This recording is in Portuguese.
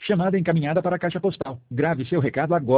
Chamada encaminhada para a caixa postal. Grave seu recado agora.